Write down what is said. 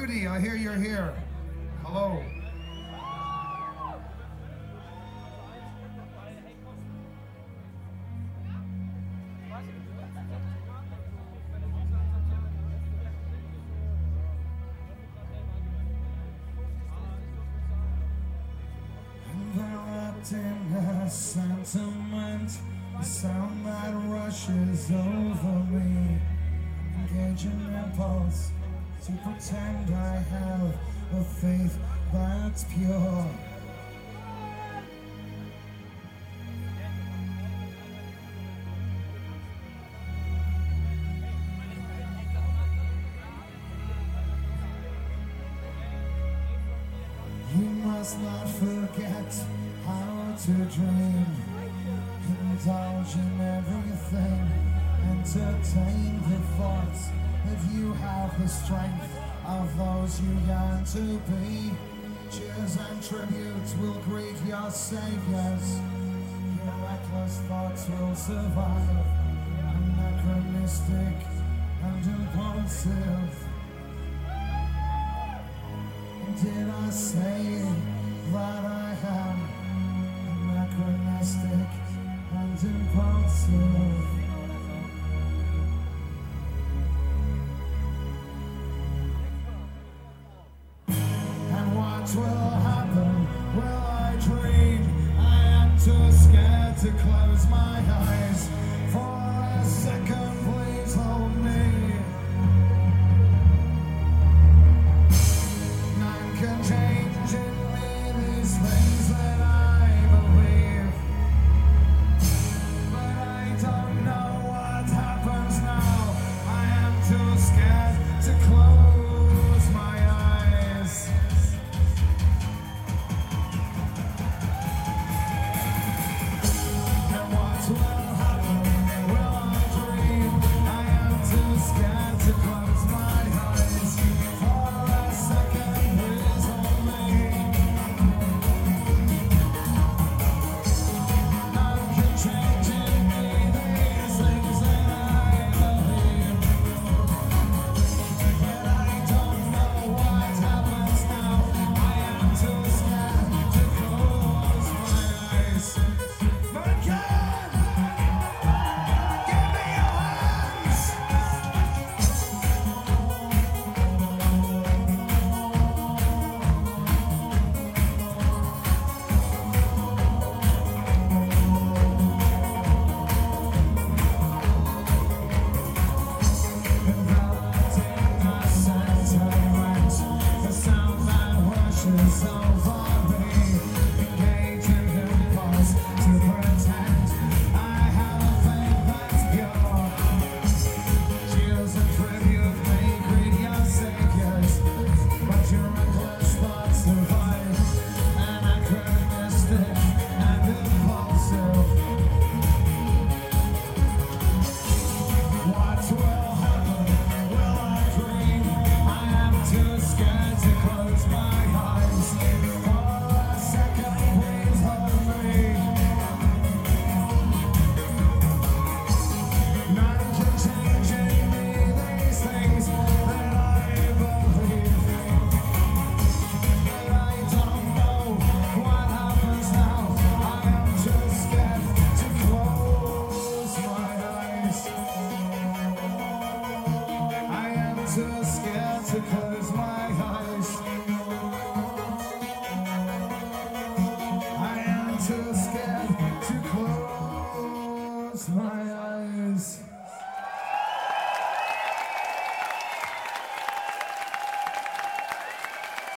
Rudy, I hear you're here. Hello. Enveloped in a sentiment, the sound that rushes over me, engaging impulse to pretend I have a faith that's pure. You must not forget how to dream, indulge in everything, entertain the thoughts that you have the strength of those you yearn to be. Cheers and tributes will greet your saviors. Your reckless thoughts will survive, anachronistic and impulsive. Did I say that I am anachronistic and impulsive? And what will happen? Will I dream? I am too scared to close my eyes. For a second, please hold me. Can change in me these things that I believe, but I don't know what happens now. I am too scared to close my eyes. And what will happen? Will I dream? I am too scared to close my eyes. For a second, too scared to close my eyes. I am too scared to close my eyes.